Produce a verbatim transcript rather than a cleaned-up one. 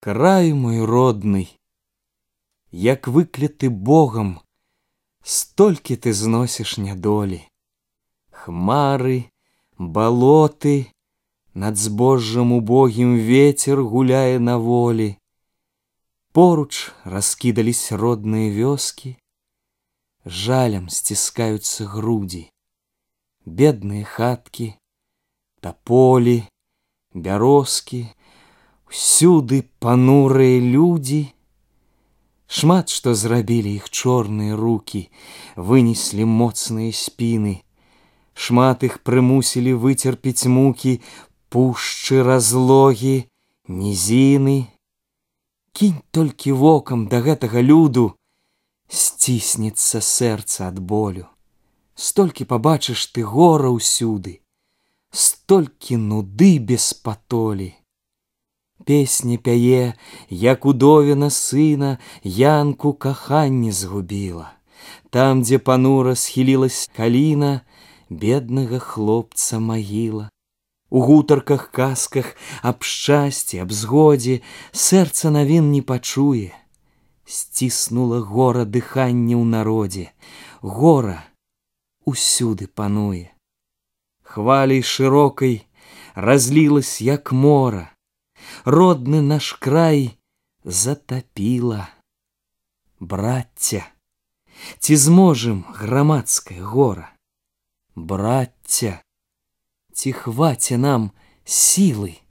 Край мой родны, як выкляты Богам, столькі ты зносіш нядолі. Хмары, балоты, над збожжам убогім ветер гуляе на волі. Поруч раскідались родныя вёскі, жалем сціскаюцца грудзі. Бедныя хаткі, таполі, бярозкі, усюды панурыя людзі. Шмат што зрабілі іх чорныя рукі, вынеслі моцныя спіны. Шмат іх прымусілі выцерпіць мукі, пушчы, разлогі, нізіны. Кінь толькі вокам да гэтага люду, сціснецца сэрца ад болю. Столькі пабачыш ты гора ўсюды, столькі нуды без патолі. Песня пяе, як удовіна сына янку каханне згубіла. Там, дзе панура схілілась каліна, беднага хлопца магіла. У гутарках, казках аб шчасці, аб згодзе сэрца навін не пачуе. Сціснула гора дыханне ў народзе, гора усюды пануе. Хваляй шырокай разлілась, як мора, родны наш край затапіла. Брацця, ці зможам грамадскае гора? Брацця, ці хваце нам сілы